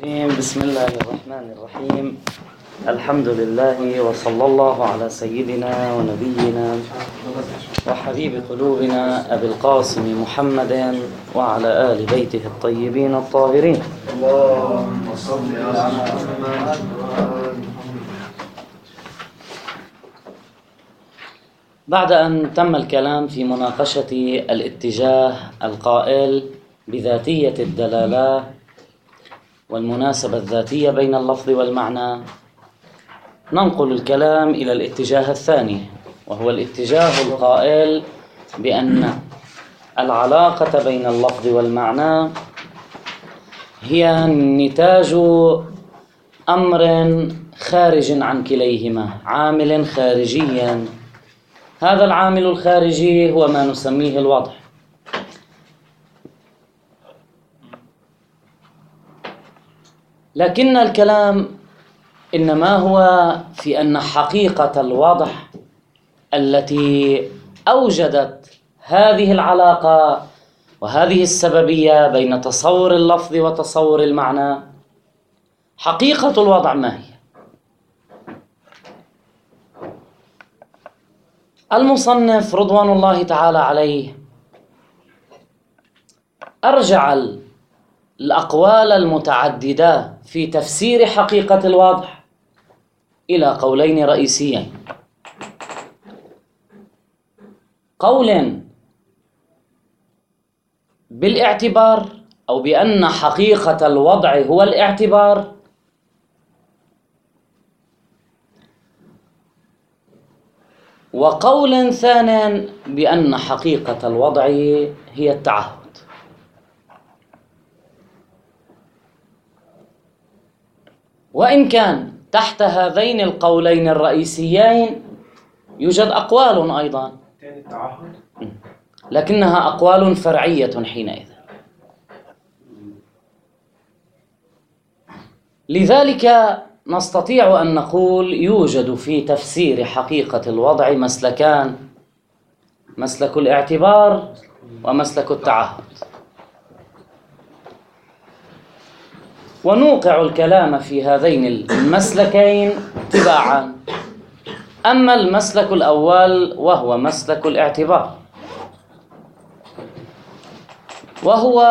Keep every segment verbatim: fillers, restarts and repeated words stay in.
بسم الله الرحمن الرحيم. الحمد لله وصلى الله على سيدنا ونبينا وحبيب قلوبنا أبي القاسم محمد وعلى آل بيته الطيبين الطاهرين. اللهم صل على محمد. بعد أن تم الكلام في مناقشة الاتجاه القائل بذاتية الدلالة والمناسبة الذاتية بين اللفظ والمعنى، ننقل الكلام إلى الاتجاه الثاني، وهو الاتجاه القائل بأن العلاقة بين اللفظ والمعنى هي نتاج أمر خارج عن كليهما، عامل خارجي. هذا العامل الخارجي هو ما نسميه الوضع. لكن الكلام إنما هو في أن حقيقة الوضع التي أوجدت هذه العلاقة وهذه السببية بين تصور اللفظ وتصور المعنى، حقيقة الوضع ما هي؟ المصنف رضوان الله تعالى عليه أرجع الأقوال المتعددة في تفسير حقيقة الوضع إلى قولين رئيسيين: قول بالاعتبار أو بأن حقيقة الوضع هو الاعتبار، وقول ثاني بأن حقيقة الوضع هي التعهد. وإن كان تحت هذين القولين الرئيسيين يوجد أقوال أيضا، لكنها أقوال فرعية حينئذ. لذلك نستطيع أن نقول يوجد في تفسير حقيقة الوضع مسلكان: مسلك الاعتبار ومسلك التعهد. ونوقع الكلام في هذين المسلكين تباعا. أما المسلك الأول وهو مسلك الاعتبار، وهو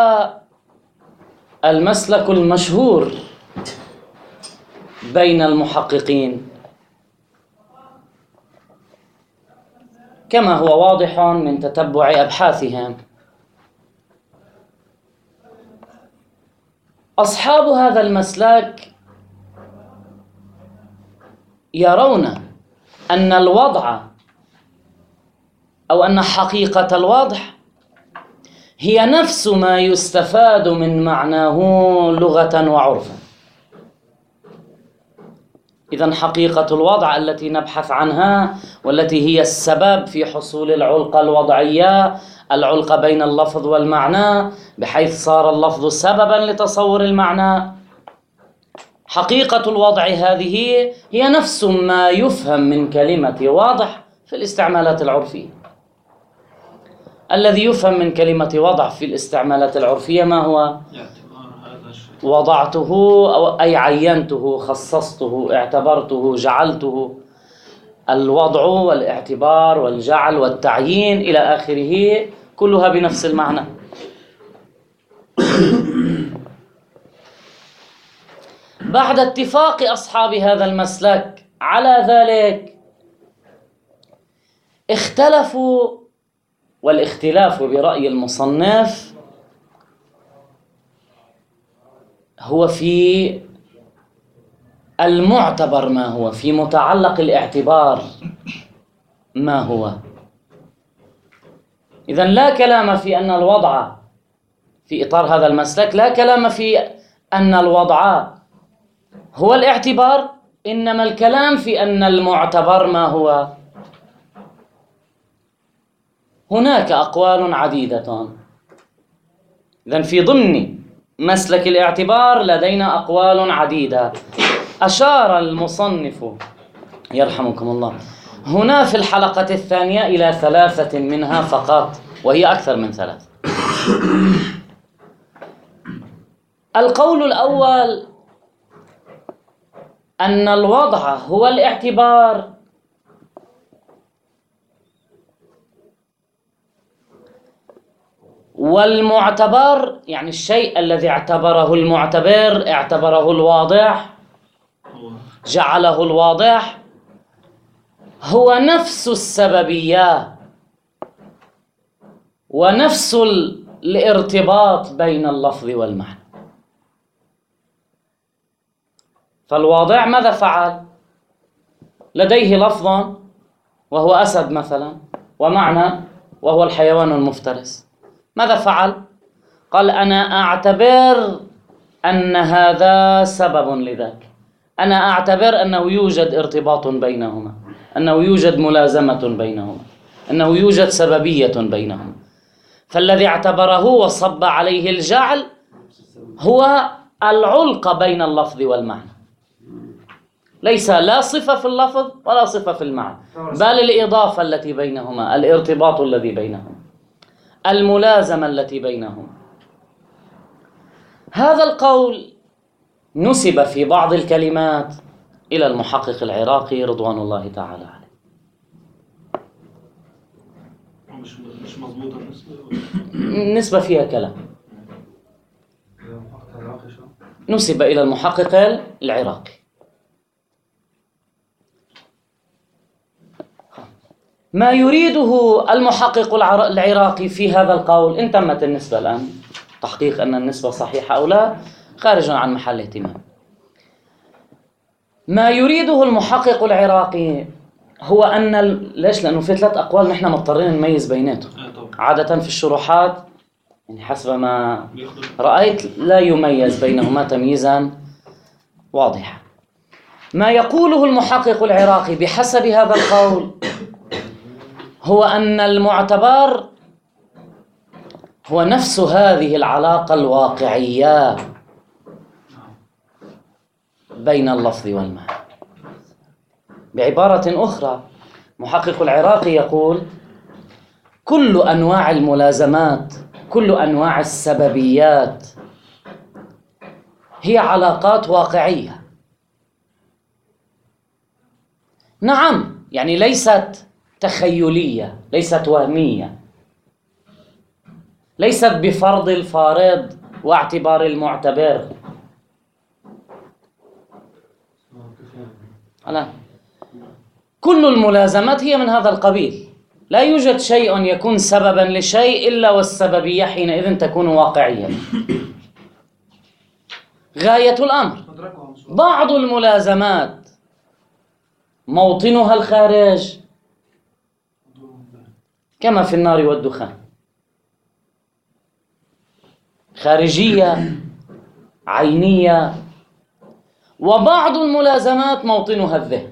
المسلك المشهور بين المحققين كما هو واضح من تتبع أبحاثهم. أصحاب هذا المسلك يرون أن الوضع أو أن حقيقة الوضع هي نفس ما يستفاد من معناه لغة وعرفا. إذن حقيقة الوضع التي نبحث عنها والتي هي السبب في حصول العلقة الوضعية، العلقة بين اللفظ والمعنى، بحيث صار اللفظ سببا لتصور المعنى، حقيقة الوضع هذه هي نفس ما يفهم من كلمة وضع في الاستعمالات العرفية. الذي يفهم من كلمة وضع في الاستعمالات العرفية ما هو؟ وضعته أو أي عينته، خصصته، اعتبرته، جعلته. الوضع والاعتبار والجعل والتعيين إلى آخره كلها بنفس المعنى. بعد اتفاق أصحاب هذا المسلك على ذلك اختلفوا، والاختلاف برأي المصنف هو في المعتبر ما هو، في متعلق الاعتبار ما هو. إذن لا كلام في أن الوضع في إطار هذا المسلك، لا كلام في أن الوضع هو الاعتبار، إنما الكلام في أن المعتبر ما هو. هناك أقوال عديدة. إذن في ضمن مسلك الاعتبار لدينا أقوال عديدة. أشار المصنف يرحمكم الله هنا في الحلقة الثانية إلى ثلاثة منها فقط، وهي أكثر من ثلاث. القول الأول أن الوضع هو الاعتبار، والمعتبر يعني الشيء الذي اعتبره المعتبر اعتبره الواضح جعله الواضح هو نفس السببية ونفس الارتباط بين اللفظ والمعنى. فالواضع ماذا فعل؟ لديه لفظ وهو أسد مثلا، ومعنى وهو الحيوان المفترس. ماذا فعل؟ قال أنا أعتبر أن هذا سبب لذاك، أنا أعتبر أنه يوجد ارتباط بينهما، أنه يوجد ملازمة بينهما، أنه يوجد سببية بينهما. فالذي اعتبره وصب عليه الجعل هو العلقة بين اللفظ والمعنى، ليس لا صفة في اللفظ ولا صفة في المعنى، بل الإضافة التي بينهما، الارتباط الذي بينهما، الملازمة التي بينهما. هذا القول نسب في بعض الكلمات إلى المحقق العراقي رضوان الله تعالى عليه. مش مش مضبوطة النسبة، نسبة فيها كلام. نسب إلى المحقق العراقي. ما يريده المحقق العراقي في هذا القول، إن تمت النسبة الآن، تحقيق أن النسبة صحيحة أو لا خارج عن محل اهتمام. ما يريده المحقق العراقي هو أن ال... ليش؟ لأنه في ثلاث أقوال نحن مضطرين نميز بيناتهم. عادة في الشروحات يعني حسب ما رأيت لا يميز بينهما تمييزا واضحا. ما يقوله المحقق العراقي بحسب هذا القول هو أن المعتبر هو نفس هذه العلاقة الواقعية بين اللفظ والمعنى. بعبارة أخرى، محقق العراقي يقول كل أنواع الملازمات، كل أنواع السببيات هي علاقات واقعية. نعم، يعني ليست تخيلية، ليست وهمية، ليست بفرض الفارض واعتبار المعتبر. لا، كل الملازمات هي من هذا القبيل. لا يوجد شيء يكون سببا لشيء إلا والسببية حينئذ تكون واقعية. غاية الأمر بعض الملازمات موطنها الخارج كما في النار والدخان، خارجية عينية، وبعض الملازمات موطنها الذهن.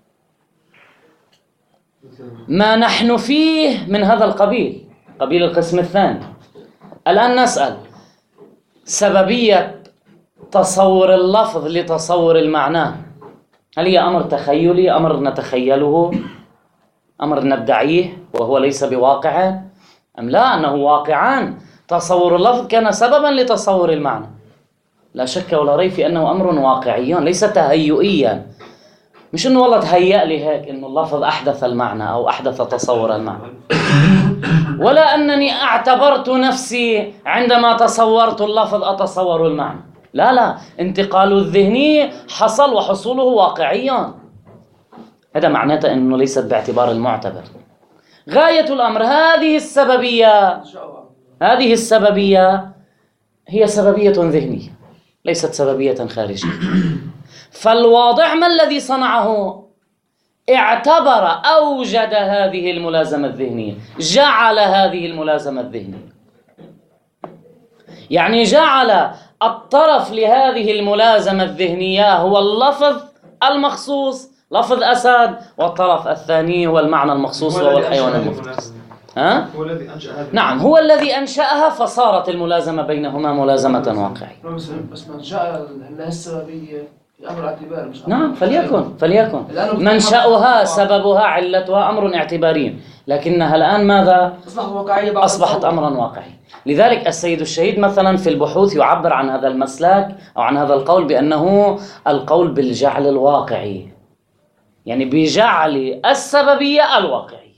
ما نحن فيه من هذا القبيل، قبيل القسم الثاني. الآن نسأل سببية تصور اللفظ لتصور المعنى، هل هي أمر تخيلي، أمر نتخيله، أمر ندعيه وهو ليس بواقع، أم لا أنه واقعان؟ تصور اللفظ كان سببا لتصور المعنى، لا شك ولا ريب في أنه أمر واقعي ليس تهيئيا. مش أنه والله تهيأ لي هيك أنه اللفظ أحدث المعنى أو أحدث تصور المعنى، ولا أنني اعتبرت نفسي عندما تصورت اللفظ أتصور المعنى. لا لا، انتقال الذهني حصل وحصوله واقعيا. هذا معناته أنه ليست باعتبار المعتبر. غاية الأمر هذه السببية، هذه السببية هي سببية ذهنية ليست سببية خارجية. فالواضع ما الذي صنعه؟ اعتبر، أوجد هذه الملازمة الذهنية، جعل هذه الملازمة الذهنية، يعني جعل الطرف لهذه الملازمة الذهنية هو اللفظ المخصوص، لفظ أسد، والطرف الثاني هو المعنى المخصوص وهو الحيوان المفترس. ها؟ هو الذي أنشأ هذه. نعم، هو الذي أنشأها، فصارت الملازمة بينهما ملازمة واقعية. بس بس من جاء السببية أمر اعتباري مش أمر نعم فليكن فليكن لأنه منشأها سببها علتها أمر اعتباري، لكنها الآن ماذا؟ أصبحت واقعية بعد أصبحت التطور. أمرا واقعي. لذلك السيد الشهيد مثلا في البحوث يعبر عن هذا المسلك أو عن هذا القول بأنه القول بالجعل الواقعي، يعني بجعل السببية الواقعية.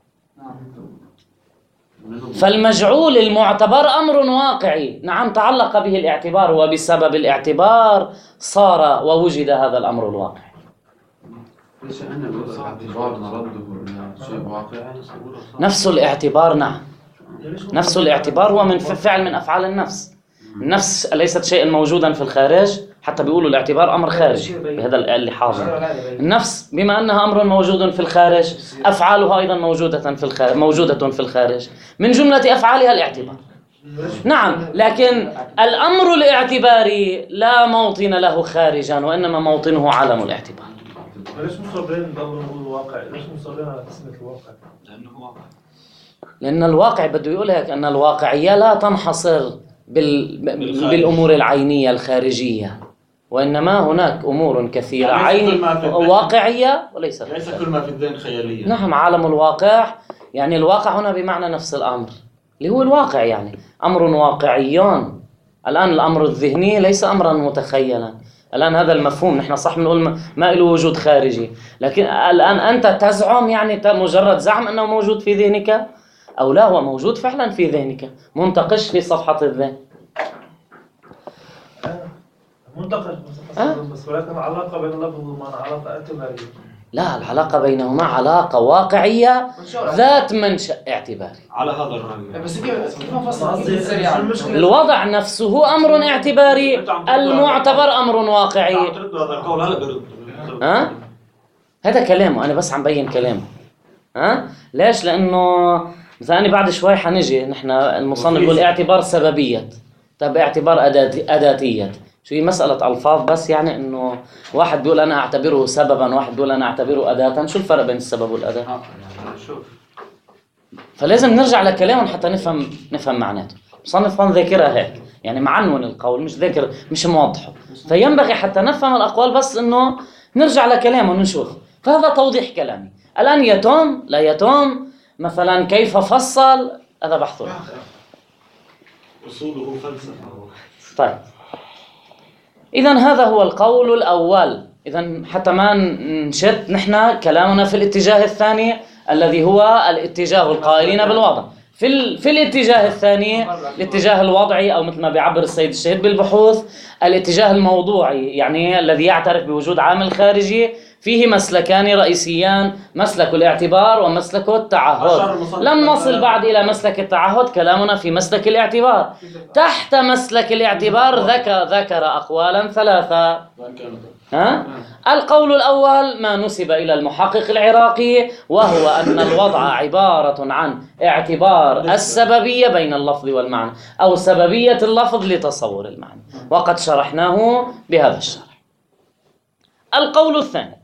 فالمجعول المعتبر أمر واقعي، نعم تعلق به الاعتبار، وبسبب الاعتبار صار ووجد هذا الأمر الواقعي. ليس أن الاعتبار نرده إلى شيء واقعي. نفس الاعتبار نعم، نفس الاعتبار هو من فعل من أفعال النفس. النفس ليست شيئا موجودا في الخارج، حتى بيقولوا الاعتبار أمر خارجي بهذا اللي حاضر. النفس بما أنها أمر موجود في الخارج، أفعالها أيضا موجودة في الخارج، موجودة في الخارج، من جملة أفعالها الاعتبار. نعم، لكن الأمر الاعتباري لا موطن له خارجا، وإنما موطنه عالم الاعتبار. ليش مصرين نضل نقول واقع؟ ليش مصرين على تسمية الواقع؟ لأنه واقع. لأن الواقع بده يقول لك أن الواقعية لا تنحصر بال... بالأمور العينية الخارجية، وإنما هناك أمور كثيرة يعني عين واقعية وليس ليس كل ما في الذهن خيالية. نعم، عالم الواقع يعني الواقع هنا بمعنى نفس الأمر اللي هو الواقع، يعني أمر واقعيون. الآن الأمر الذهني ليس أمرا متخيلا. الآن هذا المفهوم نحن صح بنقول ما له وجود خارجي، لكن الآن أنت تزعم، يعني مجرد زعم أنه موجود في ذهنك أو لا، هو موجود فعلا في ذهنك، منتقش في صفحة الذهن. منتقش أه؟ بس ولكن علاقة بين اللفظ والمعنى علاقة اعتبارية. لا، العلاقة بينهما علاقة واقعية ذات منشأ اعتباري. على هذا الرأي. بس كيف كيف نفصل سريعا؟ الوضع نفسه أمر اعتباري، المعتبر أمر واقعي. ترد هذا القول هلا برد. ها؟ هذا كلامه، أنا بس عم بين كلامه. ها؟ ليش؟ لأنه مثلا أنا بعد شوي حنجي نحن المصنف يقول اعتبار سببية، طب اعتبار أداتي أداتية، شو هي مسألة ألفاظ بس، يعني إنه واحد بيقول أنا أعتبره سببا، واحد بيقول أنا أعتبره أداة. شو الفرق بين السبب والأداة؟ فلازم نرجع لكلامهم حتى نفهم نفهم معناته. مصنف هون ذاكرها هيك، يعني معنون القول، مش ذاكر مش موضحه، فينبغي حتى نفهم الأقوال بس إنه نرجع لكلامهم ونشوف. فهذا توضيح كلامي. الآن يتم لا يتم مثلا كيف فصل، هذا بحث أصوله فلسفة. طيب، إذن هذا هو القول الأول. إذن حتى ما نشت نحن كلامنا في الاتجاه الثاني الذي هو الاتجاه القائلين بالوضع. في ال... في الاتجاه الثاني، الاتجاه الوضعي، أو مثل ما بيعبر السيد الشهيد بالبحوث الاتجاه الموضوعي، يعني الذي يعترف بوجود عامل خارجي، فيه مسلكان رئيسيان، مسلك الاعتبار ومسلك التعهد. لم نصل بعد إلى مسلك التعهد، كلامنا في مسلك الاعتبار. تحت مسلك الاعتبار ذكر ذكر أقوالا ثلاثة. ها؟ القول الأول ما نسب إلى المحقق العراقي، وهو أن الوضع عبارة عن اعتبار السببية بين اللفظ والمعنى، أو سببية اللفظ لتصور المعنى، وقد شرحناه بهذا الشرح. القول الثاني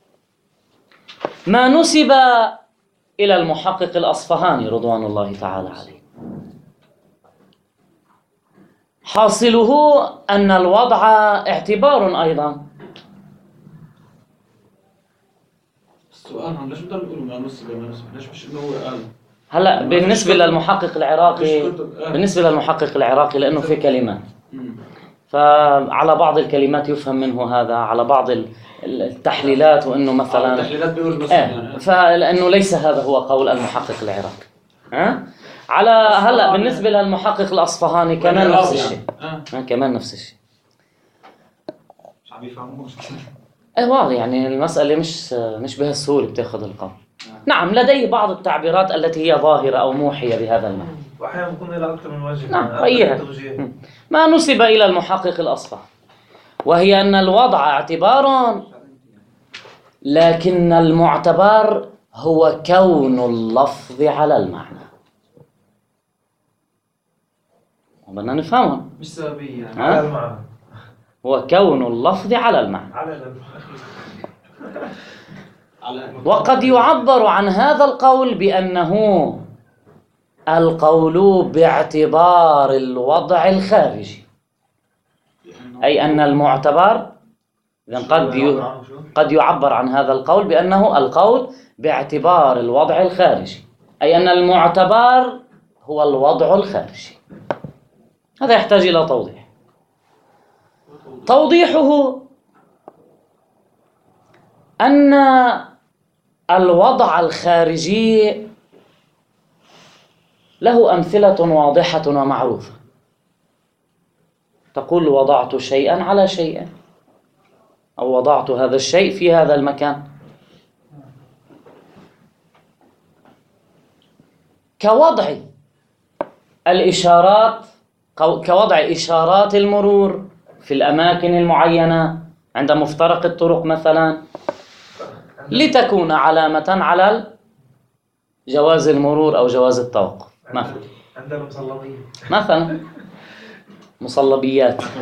ما نسب إلى المحقق الأصفهاني رضوان الله تعالى عليه، حاصله أن الوضع اعتبار أيضا. السؤال هم ليش بدنا نقول ما نسب ما نسب؟ ليش مش إنه هو قال؟ هلا بالنسبة للمحقق العراقي، بالنسبة للمحقق العراقي لأنه في كلمات، فعلى بعض الكلمات يفهم منه هذا، على بعض التحليلات وإنه مثلا التحليلات بيقول نسب آه يعني. فلأنه ليس هذا هو قول المحقق العراقي. ها؟ على هلا بالنسبة للمحقق الأصفهاني كمان نفس الشيء. آه كمان نفس الشيء. مش عم يفهموش. ايه واضح، يعني المسألة مش مش بهالسهولة بتاخذ القول. نعم، لديه بعض التعبيرات التي هي ظاهرة أو موحية بهذا المعنى، وأحيانا بكون إلى أكثر من وجه. نعم غيرها. ما نسب إلى المحقق الأصفهاني، وهي أن الوضع اعتبار، لكن المعتبر هو كون اللفظ على المعنى. بدنا نفهمه، مش سببية يعني. على المعنى. هو كون اللفظ على المعنى. على المعنى. وقد يعبر عن هذا القول بأنه القول باعتبار الوضع الخارجي، أي أن المعتبر إذن قد ي... قد يعبر عن هذا القول بأنه القول باعتبار الوضع الخارجي، أي أن المعتبر هو الوضع الخارجي. هذا يحتاج إلى توضيح. توضيحه أن الوضع الخارجي له أمثلة واضحة ومعروفة. تقول وضعت شيئا على شيء، أو وضعت هذا الشيء في هذا المكان. كوضع الإشارات، كوضع إشارات المرور في الأماكن المعينة عند مفترق الطرق مثلا، لتكون علامة على جواز المرور أو جواز التوقف مثلا. عندنا مصلبية مثلا مصلبيات.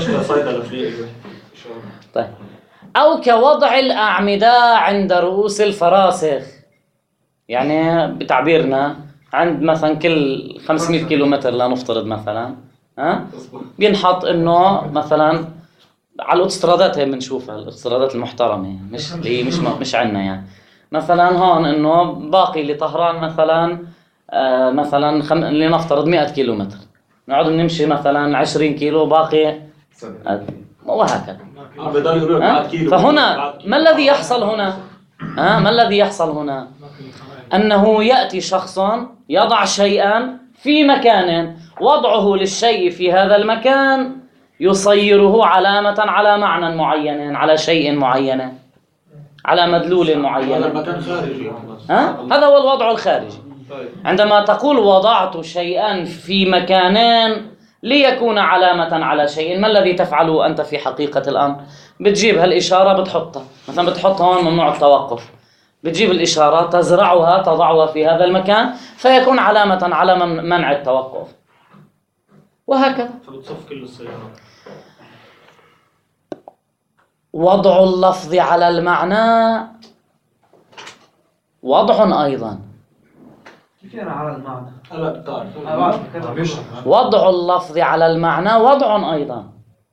طيب. أو كوضع الأعمدة عند رؤوس الفراسخ، يعني بتعبيرنا عند مثلا كل خمسمائة كيلومتر لا نفترض مثلا، ها بينحط إنه مثلا على الأوتوسترادات هي بنشوفها، الأوتوسترادات المحترمة يعني، مش اللي مش مش عنا يعني. مثلا هون إنه باقي لطهران مثلا آه مثلا خم... لنفترض مئة كيلومتر، نقعد نمشي مثلا عشرين كيلو باقي آه. وهكذا. فهنا ما الذي يحصل هنا؟ ها ما الذي يحصل هنا؟ أنه يأتي شخص يضع شيئا في مكان، وضعه للشيء في هذا المكان يصيره علامة على معنى معين، على شيء معين، على مدلول معين. هذا المكان خارجي. ها؟ هذا هو الوضع الخارجي. عندما تقول وضعت شيئا في مكان ليكون علامة على شيء، ما الذي تفعله أنت في حقيقة الأمر؟ بتجيب هالإشارة بتحطها، مثلا بتحط هون ممنوع التوقف، بتجيب الإشارة تزرعها تضعها في هذا المكان فيكون علامة على منع التوقف، وهكذا. فبتصف كل السيارات. وضع اللفظ على المعنى وضع أيضا. كيف أنا على المعنى؟ هلا بتعرف. وضع اللفظ على المعنى وضع أيضا،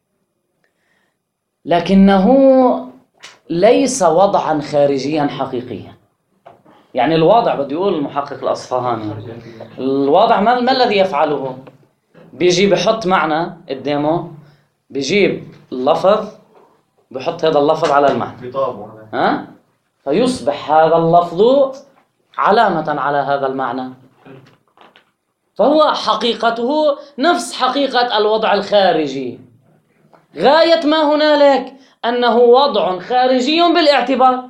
لكنه ليس وضعا خارجيا حقيقيا. يعني الوضع بده يقول المحقق الأصفهاني، الوضع ما, ما الذي يفعله؟ بيجي بحط معنى قدامه، بيجيب اللفظ بحط هذا اللفظ على المعنى، ها؟ فيصبح هذا اللفظ علامة على هذا المعنى، فهو حقيقته نفس حقيقة الوضع الخارجي. غاية ما هنالك أنه وضع خارجي بالاعتبار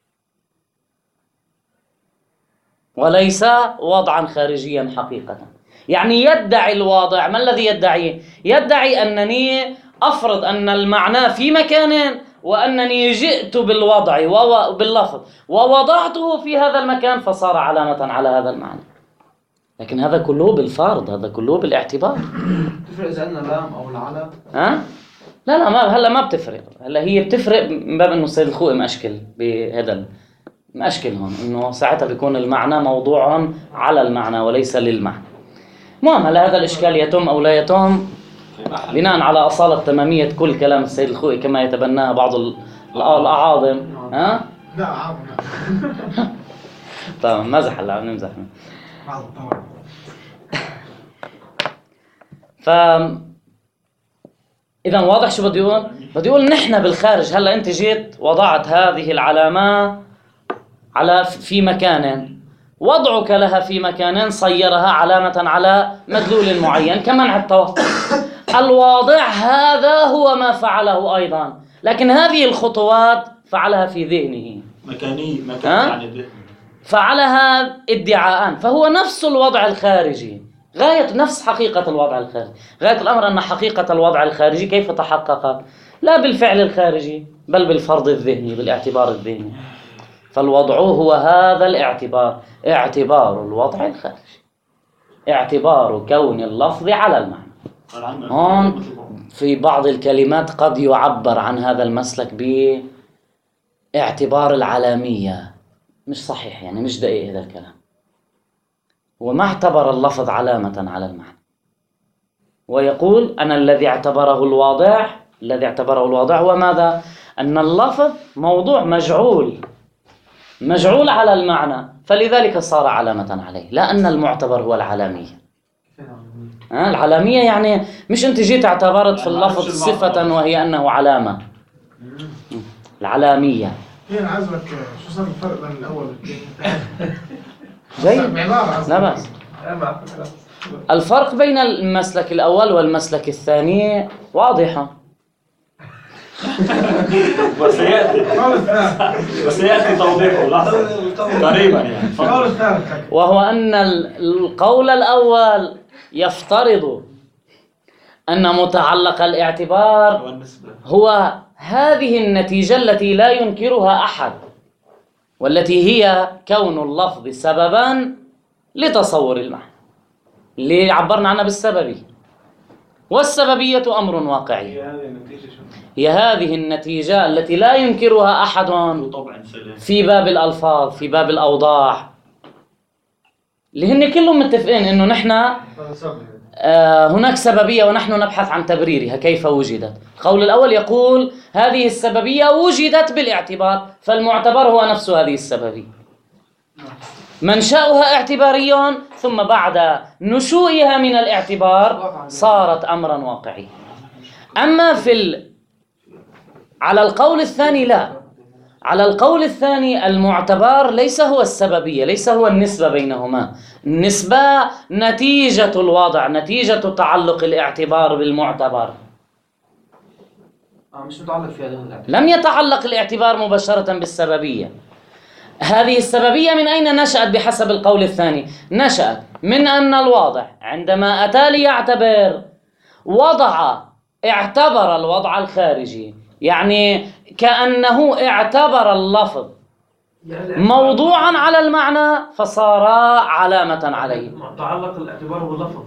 وليس وضعا خارجيا حقيقة. يعني يدعي الواضع، ما الذي يدعيه؟ يدعي أنني أفرض أن المعنى في مكان وأنني جئت بالوضع وباللفظ ووضعته في هذا المكان فصار علامة على هذا المعنى، لكن هذا كله بالفرض، هذا كله بالاعتبار. تفرق إذا قلنا لام أو العلم؟ ها؟ لا لا ما هلا ما بتفرق، هلا هي بتفرق من باب إنه السيد الخوئي مأشكل بهذا مأشكل هون، إنه ساعتها بيكون المعنى موضوع على المعنى وليس للمعنى. المهم هلا هذا الإشكال يتم أو لا يتم بناء على أصالة تمامية كل كلام السيد الخوئي كما يتبناه بعض الأعاظم. ها؟ لا عاظم. طبعا مزح، هلا عم نمزح. ف إذا واضح شو بده يقول؟ بده يقول نحن بالخارج، هلا أنت جيت وضعت هذه العلامة على في مكان، وضعك لها في مكان صيرها علامة على مدلول معين كمنع التوقف. الواضع هذا هو ما فعله أيضا، لكن هذه الخطوات فعلها في ذهنه مكاني مكان يعني ذهني، فعلها ادعاء، فهو نفس الوضع الخارجي، غاية نفس حقيقة الوضع الخارجي. غاية الأمر أن حقيقة الوضع الخارجي كيف تحققت؟ لا بالفعل الخارجي بل بالفرض الذهني، بالاعتبار الذهني. فالوضع هو هذا الاعتبار، اعتبار الوضع الخارجي، اعتبار كون اللفظ على المعنى. هون في بعض الكلمات قد يعبر عن هذا المسلك باعتبار العلامية، مش صحيح يعني، مش دقيق هذا الكلام. هو ما اعتبر اللفظ علامة على المعنى، ويقول أنا الذي اعتبره الواضع، الذي اعتبره الواضع هو ماذا؟ أن اللفظ موضوع مجعول مجعول على المعنى، فلذلك صار علامة عليه، لا أن المعتبر هو العلامية. ها العلامية يعني مش أنت جيت اعتبرت في اللفظ صفة وهي أنه علامة. العلامية فين عزمك شو صار الفرق بين الأول والثاني؟ جيد. عبارة لا بس الفرق بين المسلك الأول والمسلك الثاني واضحة. وسيأتي وسيأتي توضيحه لحظة قريبا يعني. القول الثالث. وهو أن القول الأول يفترض أن متعلق الاعتبار هو هذه النتيجة التي لا ينكرها أحد، والتي هي كون اللفظ سببا لتصور المعنى اللي عبرنا عنها بالسببية. والسببية أمر واقعي، هي هذه النتيجة التي لا ينكرها أحد في باب الألفاظ، في باب الأوضاع، اللي هن كلهم متفقين إنه نحن آه هناك سببية ونحن نبحث عن تبريرها كيف وجدت. القول الأول يقول هذه السببية وجدت بالاعتبار، فالمعتبر هو نفس هذه السببية، منشأها اعتباري، ثم بعد نشوئها من الاعتبار صارت أمرا واقعي. أما في ال... على القول الثاني لا، على القول الثاني المعتبر ليس هو السببية، ليس هو النسبة بينهما، النسبة نتيجة الوضع، نتيجة تعلق الاعتبار بالمعتبر. آه مش متعلق في هذا الاعتبار. لم يتعلق الاعتبار مباشرة بالسببية. هذه السببية من أين نشأت بحسب القول الثاني؟ نشأت من أن الواضع عندما أتى ليعتبر وضع اعتبر الوضع الخارجي، يعني كأنه اعتبر اللفظ موضوعا على المعنى فصار علامة عليه. تعلق الاعتبار باللفظ،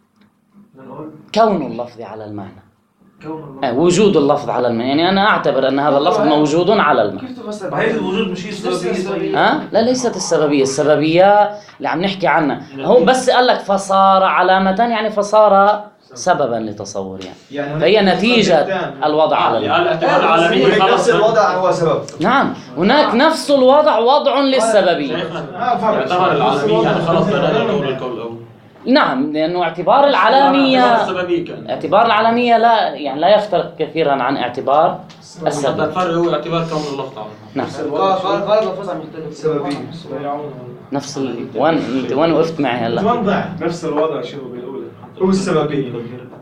كون اللفظ على المعنى، آه وجود اللفظ على المعنى، يعني أنا أعتبر أن هذا اللفظ موجود على المعنى. كيف تفسر هي الوجود مش هي السببية؟ ها؟ لا ليست السببية، السببية اللي عم نحكي عنها هو بس قال لك فصار علامة، يعني فصار سببا لتصور يعني, يعني فهي نتيجة الوضع على المعنى. الاعتبار العالمي نفس الوضع هو سبب. نعم هناك نفس الوضع وضع للسببية. اعتبار العالمي يعني خلاص بدأنا نقول القول الأول. نعم لأنه اعتبار العالمية اعتبار العالمية لا يعني لا يفترق كثيرا عن اعتبار السبب. الفرق هو اعتبار كون اللفظ. نعم قال قال لفظ عم يختلف سببية. نفس ال... وين انت وين وقفت معي هلا؟ توضح نفس الوضع شو بيقول هو السببية.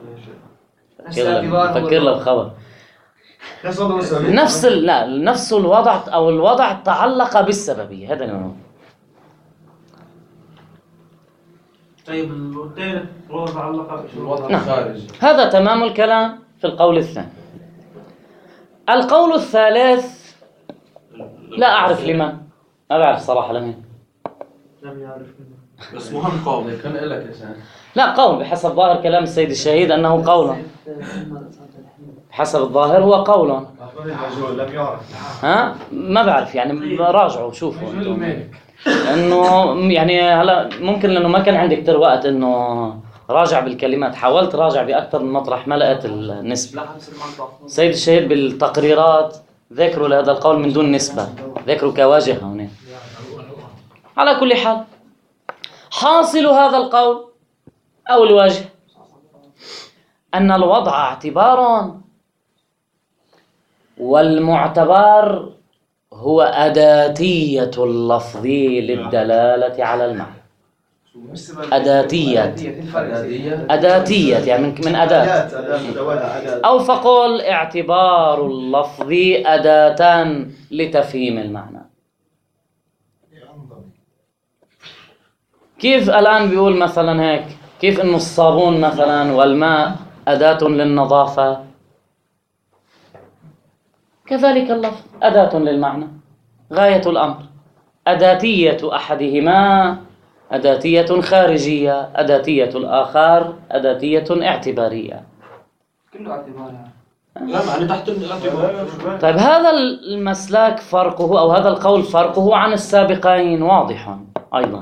فكر له بخبر. نفس الوضع السببية. نفس ال... لا نفس الوضع أو الوضع تعلق بالسببية، هذا المهم. طيب الثالث الوضع تعلق الوضع نعم. الخارجي. هذا تمام الكلام في القول الثاني. القول الثالث لا أعرف لمن، ما بعرف صراحة لمن. لم يعرف بس مهم قول كان لك يا سيدي. لا قول بحسب ظاهر كلام السيد الشهيد أنه قول، حسب الظاهر هو قول. لم يعرف. ها ما بعرف يعني راجعوا شوفوا انتم. انه يعني هلا ممكن لانه ما كان عندي كتير وقت انه راجع بالكلمات، حاولت راجع باكثر من مطرح ما لقيت النسبه. سيد الشهيد بالتقريرات ذكروا لهذا القول من دون نسبه، ذكروا كواجهه هنا. على كل حال حاصل هذا القول او الواجه ان الوضع اعتبار، والمعتبر هو أداتية اللفظ للدلالة على المعنى. أداتية أداتية يعني من أداة، أو فقل اعتبار اللفظ أداة لتفهيم المعنى. كيف الآن بيقول مثلا هيك، كيف إنه الصابون مثلا والماء أداة للنظافة، كذلك اللفظ أداة للمعنى. غاية الأمر أداتية أحدهما أداتية خارجية، أداتية الآخر أداتية اعتبارية. كله اعتبار يعني. لا معني تحت الاعتبار. طيب هذا المسلك فرقه أو هذا القول فرقه عن السابقين واضح أيضا،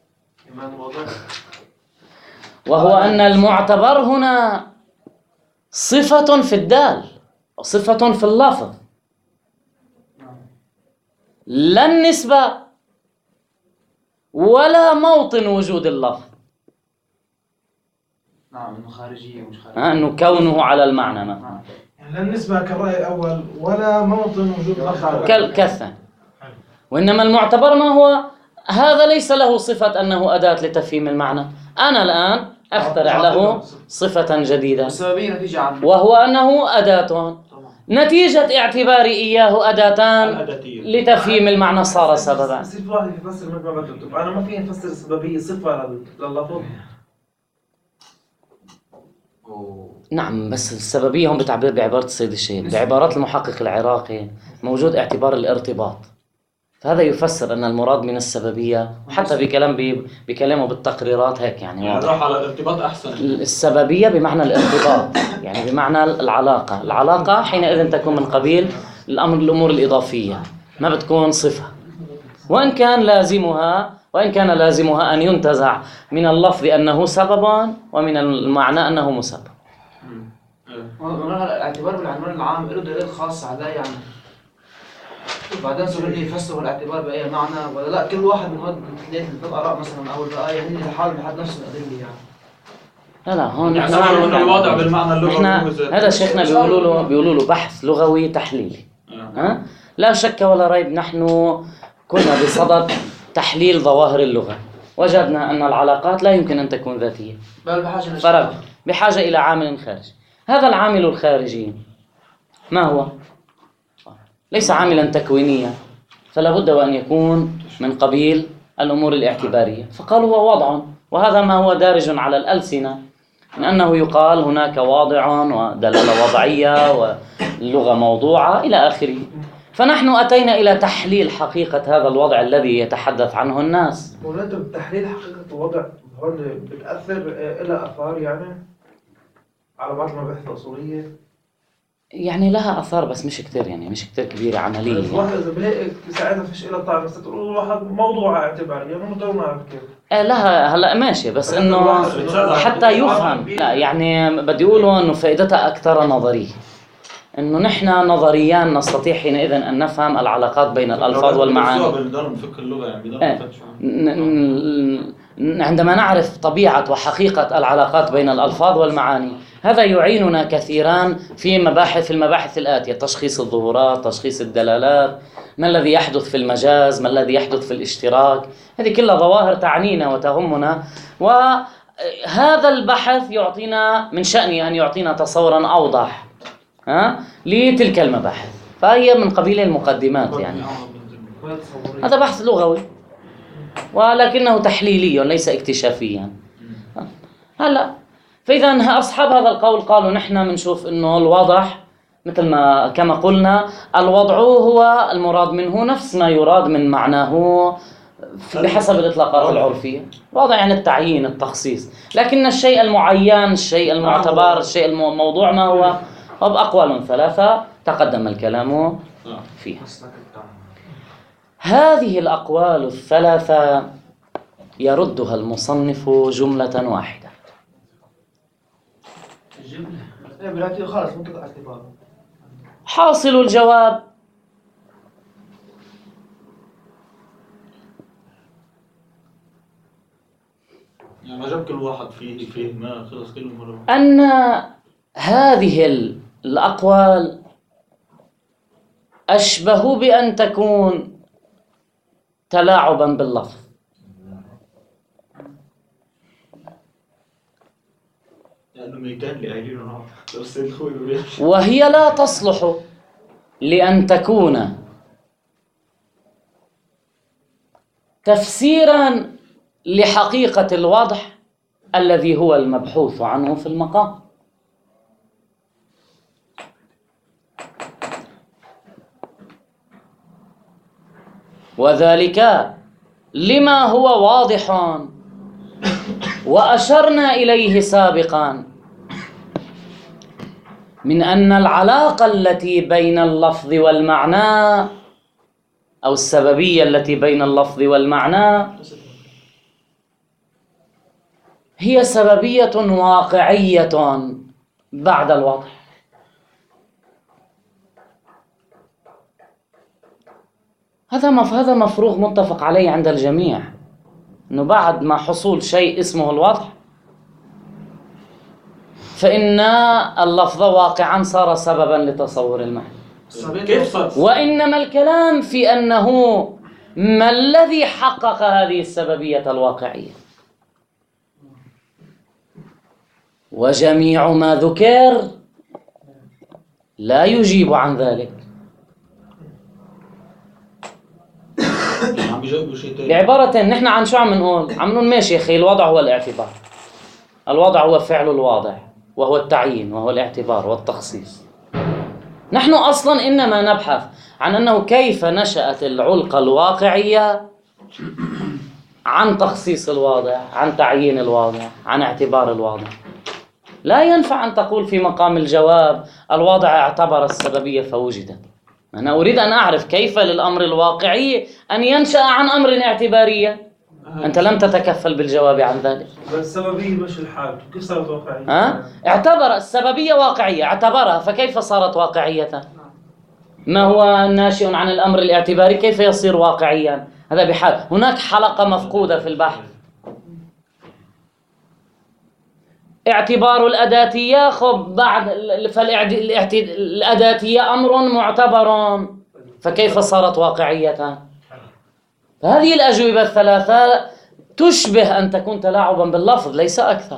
وهو أن المعتبر هنا صفة في الدال، صفة في اللفظ، لا النسبة ولا موطن وجود اللفظ. نعم انه خارجيه ومش ها، خارجيه. انه كونه على المعنى مثلا يعني لا النسبة كالرأي الأول ولا موطن وجود لفظ كال- كالثاني. وإنما المعتبر ما هو هذا ليس له صفة أنه أداة لتفهيم المعنى. أنا الآن أخترع له صفة جديدة السببيه نتيجه عن وهو أنه أداة، نتيجة اعتباري إياه أداتان الأداتية. لتفهيم المعنى صار سببا. بصير في واحد يفسر مثل ما بدك، طب أنا ما فيني أفسر السببية صفة لل- لللفظ. نعم، بس السببية هم بتعبر بعبارة السيد الشهيد، بعبارات المحقق العراقي موجود اعتبار الارتباط، فهذا يفسر أن المراد من السببية، حتى بكلام بي- بكلامه بالتقريرات هيك يعني يعني واضح. راح على الارتباط أحسن. السببية بمعنى الارتباط، يعني بمعنى العلاقة. العلاقة حينئذ تكون من قبيل الأمر الأمور الإضافية، ما بتكون صفة، وإن كان لازمها وإن كان لازمها أن ينتزع من اللفظ أنه سبب ومن المعنى أنه مسبب. الاعتبار بالعنوان العام له دليل خاص عليه يعني. بعدين سؤال اللي يفسروا الاعتبار بأي معنى ولا لا، كل واحد من هاد الثلاث الآراء مثلا أو الآية هن لحالهم بحد نفس الأدلة يعني. لا لا، هون يعني نحن صار إنه الوضع بالمعنى اللغوي نحن هو ذات- هذا شيخنا بيقولوا له بيقولوا له بحث لغوي تحليلي. ها؟ لا شك ولا ريب نحن كنا بصدد تحليل ظواهر اللغة، وجدنا أن العلاقات لا يمكن أن تكون ذاتية، بل بحاجة فرق بحاجة إلى عامل خارجي. هذا العامل الخارجي ما هو؟ ليس عاملا تكوينيا، فلا بد وأن يكون من قبيل الأمور الاعتبارية، فقالوا هو وضع، وهذا ما هو دارج على الألسنة من أنه يقال هناك واضع ودلالة وضعية واللغة موضوعة إلى آخره. فنحن أتينا إلى تحليل حقيقة هذا الوضع الذي يتحدث عنه الناس. مولانا بتحليل حقيقة الوضع هون بتأثر إلى آثار يعني على بعض المباحث الأصولية. يعني لها أثار بس مش كتير، يعني مش كتير كبيرة عملية يعني. الواحد إذا بهيك ساعتها فيش إلى طعم، بس تقول الواحد موضوع اعتباري يعني مو بدون نعرف كيف. آه لها هلا ماشي، بس إنه حتى يفهم، لا يعني بدي أقوله إنه فائدتها أكثر نظرية، إنه نحن نظريا نستطيع حينئذ أن نفهم العلاقات بين الألفاظ والمعاني. بنضل نفك اللغة يعني بنضل آه. نفتش. ن- ن- عندما نعرف طبيعة وحقيقة العلاقات بين الألفاظ والمعاني، هذا يعيننا كثيرا في مباحث في المباحث الآتية: تشخيص الظهورات، تشخيص الدلالات، ما الذي يحدث في المجاز، ما الذي يحدث في الاشتراك. هذه كلها ظواهر تعنينا وتهمنا، وهذا البحث يعطينا من شأنه أن يعطينا تصورا أوضح ها لتلك المباحث، فهي من قبيل المقدمات يعني. هذا بحث لغوي ولكنه تحليلي ليس اكتشافيا. هلا فإذا أصحاب هذا القول قالوا نحن بنشوف إنه الواضح مثل ما كما قلنا الوضع هو المراد منه نفس ما يراد من معناه بحسب الإطلاقات العرفية. واضح يعني التعيين، التخصيص، لكن الشيء المعين، الشيء المعتبر، الشيء الموضوع ما هو؟ هو أقوال ثلاثة تقدم الكلام فيها. هذه الأقوال الثلاثة يردها المصنف جملة واحدة. إيه بلاتي خلاص ممكن اعتبار. حاصل الجواب يعني ما جاب كل واحد فيه فيه ما خلص كل مرة. أن هذه الأقوال أشبه بأن تكون تلاعبا باللفظ، لأنه ميتان اللي قايلينه بس الخوي بيش. وهي لا تصلح لأن تكون تفسيرا لحقيقة الوضع الذي هو المبحوث عنه في المقام. وذلك لما هو واضح وأشرنا إليه سابقا من أن العلاقة التي بين اللفظ والمعنى أو السببية التي بين اللفظ والمعنى هي سببية واقعية بعد الوضع. هذا مف... هذا مفروغ متفق عليه عند الجميع، أنه بعد ما حصول شيء اسمه الوضع فإن اللفظ واقعا صار سببا لتصور المعنى. كيف صار؟ وإنما الكلام في أنه ما الذي حقق هذه السببية الواقعية، وجميع ما ذكر لا يجيب عن ذلك. عم بيجاوبوا شيء تاني. بعبارة نحن عن شو عم نقول؟ عم نقول ماشي يا أخي، الوضع هو الاعتبار، الوضع هو فعل الواضع وهو التعيين وهو الاعتبار والتخصيص. نحن أصلا إنما نبحث عن أنه كيف نشأت العلقة الواقعية عن تخصيص الواضع، عن تعيين الواضع، عن اعتبار الواضع. لا ينفع أن تقول في مقام الجواب الواضع اعتبر السببية فوجدت. أنا أريد أن أعرف كيف للأمر الواقعي أن ينشأ عن أمر اعتباري. أنت لم تتكفل بالجواب عن ذلك. السببية مش الحال، كيف صارت واقعية؟ ها؟ اعتبر السببية واقعية، اعتبرها، فكيف صارت واقعية؟ ما هو ناشئ عن الأمر الاعتباري كيف يصير واقعيا؟ هذا بحال. هناك حلقة مفقودة في البحث. اعتبار الأداتية، خب بعد فالأداتية أمر معتبر، فكيف صارت واقعية؟ فهذه الأجوبة الثلاثة تشبه أن تكون تلاعبا باللفظ ليس أكثر.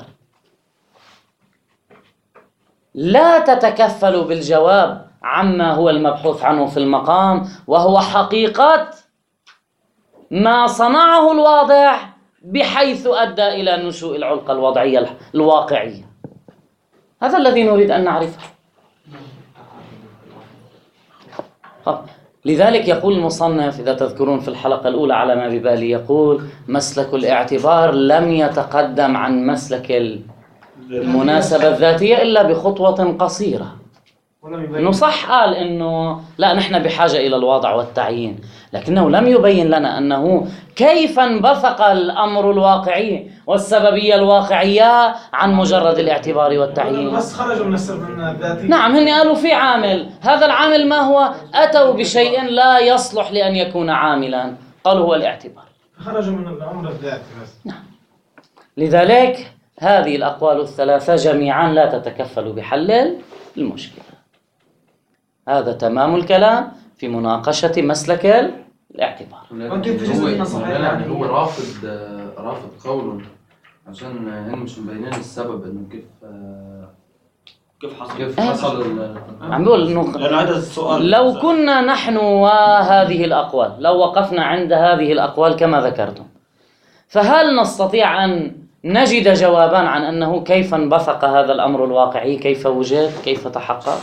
لا تتكفل بالجواب عما هو المبحوث عنه في المقام، وهو حقيقة ما صنعه الواضع بحيث أدى إلى نشوء العلقة الوضعية الواقعية. هذا الذي نريد أن نعرفه. طب لذلك يقول المصنف إذا تذكرون في الحلقة الأولى على ما ببالي، يقول مسلك الاعتبار لم يتقدم عن مسلك المناسبة الذاتية إلا بخطوة قصيرة. إنه صح قال إنه لا نحن بحاجة إلى الوضع والتعيين، لكنه لم يبين لنا أنه كيف انبثق الأمر الواقعي والسببية الواقعية عن مجرد الاعتبار والتعيين. بس خرجوا من السبب الذاتي. نعم، هن قالوا في عامل، هذا العامل ما هو؟ أتوا بشيء لا يصلح لأن يكون عاملا، قالوا هو الاعتبار. خرجوا من الأمر الذاتي بس. نعم. لذلك هذه الأقوال الثلاثة جميعا لا تتكفل بحل المشكلة. هذا تمام الكلام في مناقشة مسلك الاعتبار. كيف في جزء منها صحيح؟ يعني هو رافض رافض قوله عشان هن مش مبينين السبب انه كيف كيف حصل؟ كيف حصل. عم بقول انه لأنه هذا السؤال لو كنا نحن وهذه الأقوال، لو وقفنا عند هذه الأقوال كما ذكرتم، فهل نستطيع أن نجد جوابا عن أنه كيف انبثق هذا الأمر الواقعي، كيف وجد، كيف تحقق؟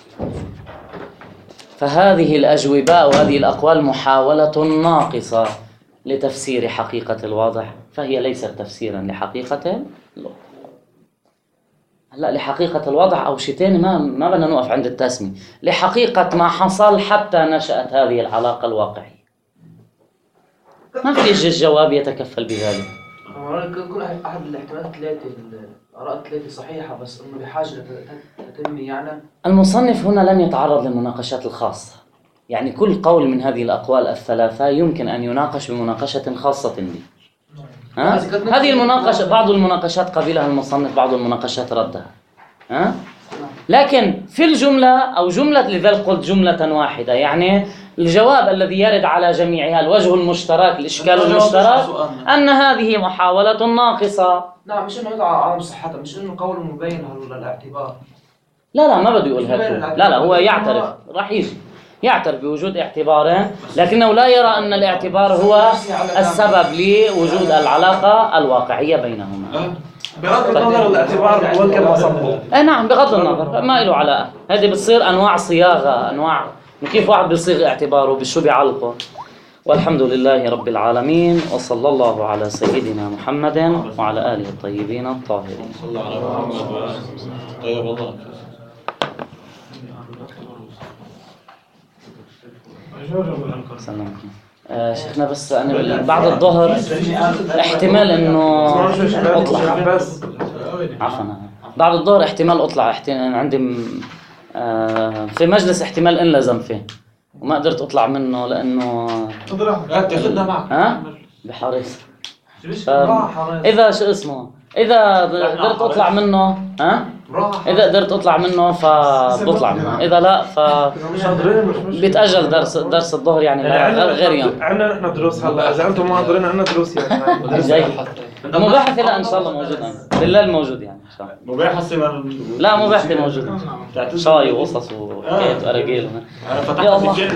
فهذه الأجوبة وهذه الأقوال محاولة ناقصة لتفسير حقيقة الواضح، فهي ليست تفسيرا لحقيقة الوضع. هلا لحقيقة الوضع أو شيء ثاني، ما ما بدنا نوقف عند التسمية، لحقيقة ما حصل حتى نشأت هذه العلاقة الواقعية. ما في الجواب يتكفل بذلك. كل أحد الاحتمالات ثلاثة، الآراء الثلاثة صحيحة، بس إنه بحاجة لتتمة يعني. المصنف هنا لم يتعرض للمناقشات الخاصة، يعني كل قول من هذه الأقوال الثلاثة يمكن أن يناقش بمناقشة خاصة به. ها؟ هذه المناقشة بعض المناقشات قبلها المصنف، بعض المناقشات ردها. ها؟ لكن في الجملة أو جملة، لذلك قلت جملة واحدة، يعني الجواب الذي يرد على جميعها، الوجه المشترك، الإشكال المشترك، أن هذه محاولة ناقصة. نعم، مش إنه يضع على صحتها، مش إنه قول مبين للاعتبار. لا لا ما بده يقول هيك. لا لا هو يعترف، راح يجي يعترف بوجود اعتباره، لكنه لا يرى أن الاعتبار هو السبب لوجود العلاقة الواقعية بينهما. بغض النظر الاعتبار هو كما صنفه. اي نعم، بغض النظر ما له علاقة. هذه بتصير أنواع صياغة، أنواع كيف واحد بيصيغ اعتباره بشو بيعلقه. والحمد لله رب العالمين، وصلى الله على سيدنا محمد وعلى آله الطيبين الطاهرين. صلى الله على محمد وآله. طيب الله. سلام. آه شيخنا بس أنا بعد الظهر احتمال إنه أطلع. عفوا بعد الظهر احتمال أطلع، احتمال عندي آه في مجلس احتمال إن لازم فيه، وما قدرت اطلع منه لانه لا تاخذنا معك. ها بحريص. ليش ف- راحة اذا شو اسمه اذا قدرت اطلع منه ها راحة اذا قدرت اطلع منه فبطلع منه، اذا لا ف مش حاضرين مش مش بيتاجل درس درس الظهر يعني لا- غير يوم. عندنا نحن دروس هلا، اذا انتم ما حاضرين عندنا دروس يعني جاي مباحثة لا ان شاء الله موجودة بالله موجود يعني ان شاء الله. مباحثة ما لا مباحثة موجودة شاي وقصص وحكايات وأراجيل. انا فتحت يا الله. الجنة.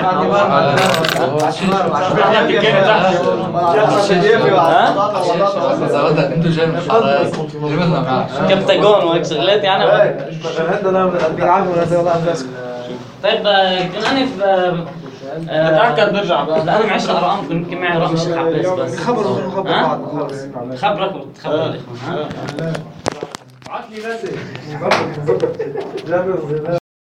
زودك انتوا جاي من الحرايق جبنا معك. كبتاجون وهيك شغلات يعني. عندنا بيلعبوا هذا والله الناس. طيب آه، كنت انا في آه، نتأكد نرجع بقى. لا انا معيش ارقام، كنت يمكن معي رقم الشيخ عباس بس. خبروا خبروا ها؟ بعض خلص. خبرك وتخبر الاخوان ها. بعت لي مسج. بالضبط بالضبط. لا